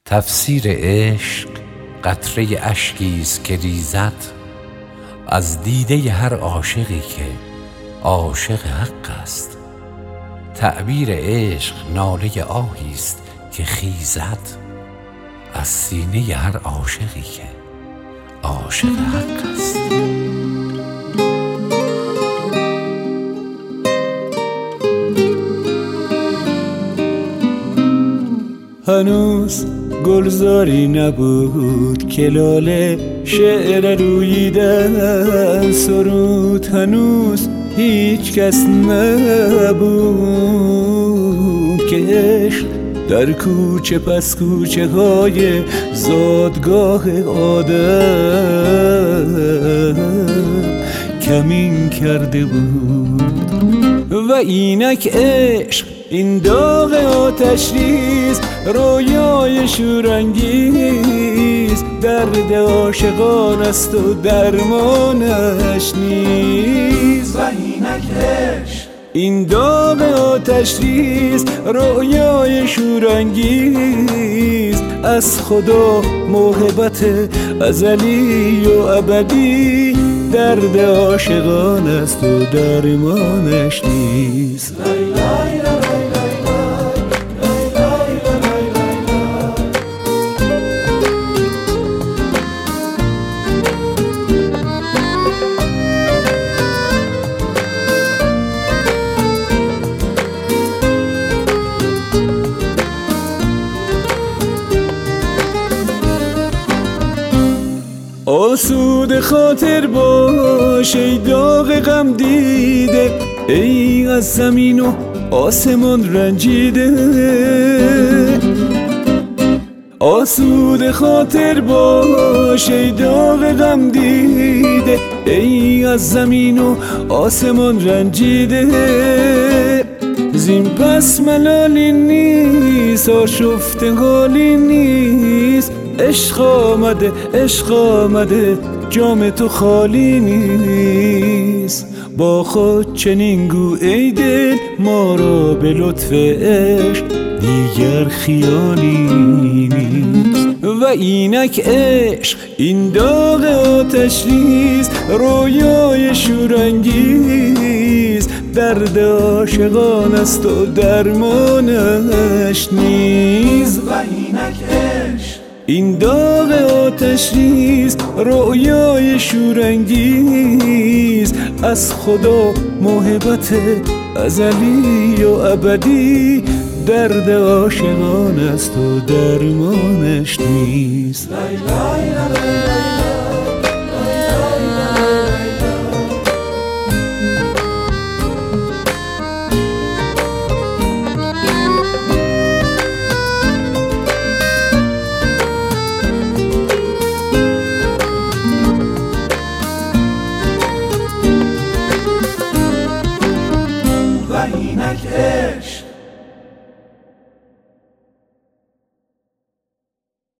تفسیر عشق قطره اشکیست که ریزد از دیده هر عاشقی که عاشق حق است. تعبیر عشق ناله آهیست که خیزد از سینه هر عاشقی که عاشق حق است. هنوز گلزاری نبود که لاله شعر روییدن سرود، هنوز هیچ کس نبود که عشق در کوچه پس کوچه های زادگاه آدم کمین کرده بود. و اینک عشق این داغ آتش ریز، رویای شورانگیز، درد عاشقان است و درمانش نیست. و اینک عشق این داغ آتش ریز، رویای شورانگیز، از خدا محبت ازلی و ابدی، درد عاشقان است و درمانش نیست. آسود خاطر باش ای داغ غم دیده، ای از زمین و آسمان رنجیده. آسود خاطر باش ای داغ غم دیده، ای از زمین و آسمان رنجیده. زین پس ملالی نیست، آشفته حالی نیست، عشق آمده عشق آمده جام تو خالی نیست. با خود چنین گو ای دل ما را به لطف عشق دیگر خیالی نیست. و اینک عشق این داغ آتش ریز، رویای شورانگیز، درد عاشقان است و درمانش نیست. و اینک عشق این داغ آتش ریز، رویای شورانگیز، از خدا محبت ازلی و ابدی، درد عاشقان است و درمانش نیست. لای لای لای لای لای.